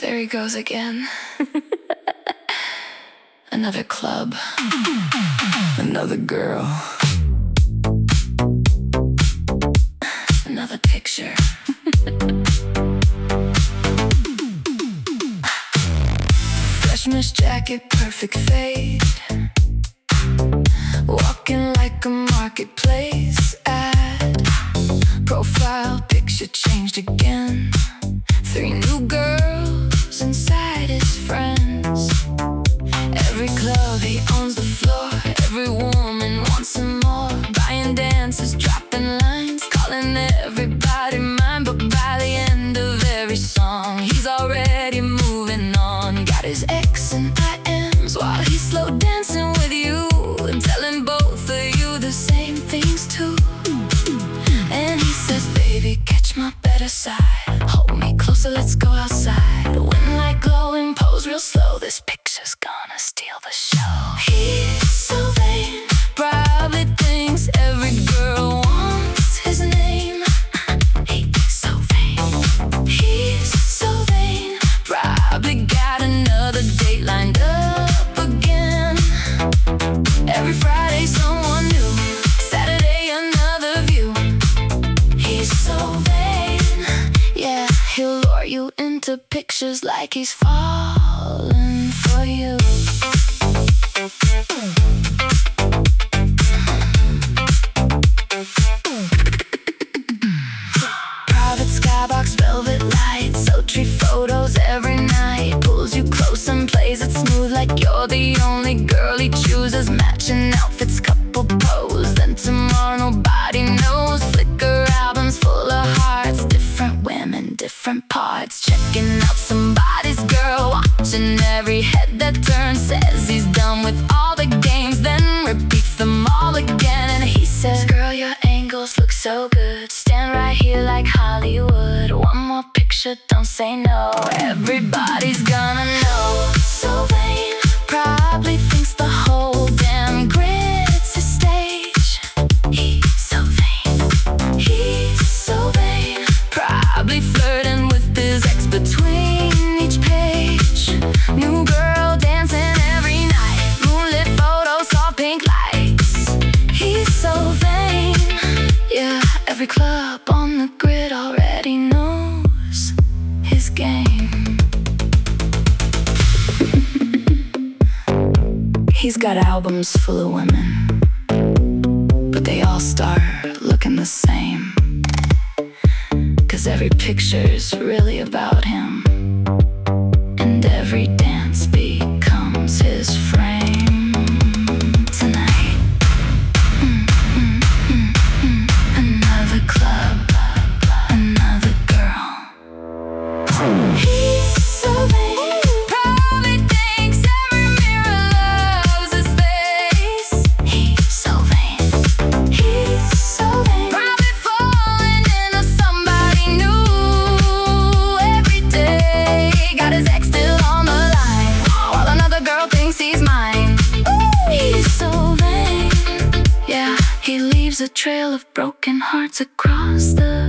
There he goes again. Another club, another girl, another picture. Fresh mesh jacket, perfect fade, walking like a marketplace ad. Profile picture changed again. 3 new girls inside his friends. Every club he owns the floor. Every woman wants some more. Buying dances, dropping lines, calling everybody mine. But by the end of every song, he's already moving on. Got his X and IMs while he's slow dancing with you, telling both of you the same things too. And he says, baby, catch my better side, hold me closer, let's go outside. Win like glowing, pose real slow. This picture's gonna steal the show. He's so vain, probably thinks every girl wants his name. He's so vain, he's so vain. Probably got another date lined up again. Every Friday someone new, Saturday another view. He's so vain, yeah, he'll lure you into pictures like he's falling for you. Private skybox, velvet lights, sultry photos every night. Pulls you close and plays it smooth like you're the only girl he chooses. Matching outfits, couple pose, then tomorrow nobody knows. Flickr albums full of hearts, different women, different parts. Checking out somebody's girl, watching every head that turns. Says he's done with all the games, then repeats them all again. And he says, girl, your angles look so good, stand right here like Hollywood. One more picture, don't say no, everybody's gonna know. So vain, probably thinks the whole damn grid's his stage. He's so vain, he's so vain. Probably flirting with his ex between each page. New girl dancing every night, moonlit photos, soft pink lights. He's so vain, yeah, every club on the grid already knows his game. He's got albums full of women, but they all start looking the same. 'Cause every picture's really about him, and every dance becomes his frame. Tonight, another club, another girl. He's so vain, probably thinks every mirror loves his face. He's so vain, he's so vain. Probably falling into somebody new every day. Got his ex still on the line, while another girl thinks he's mine. He's so vain, yeah, he leaves a trail of broken hearts across the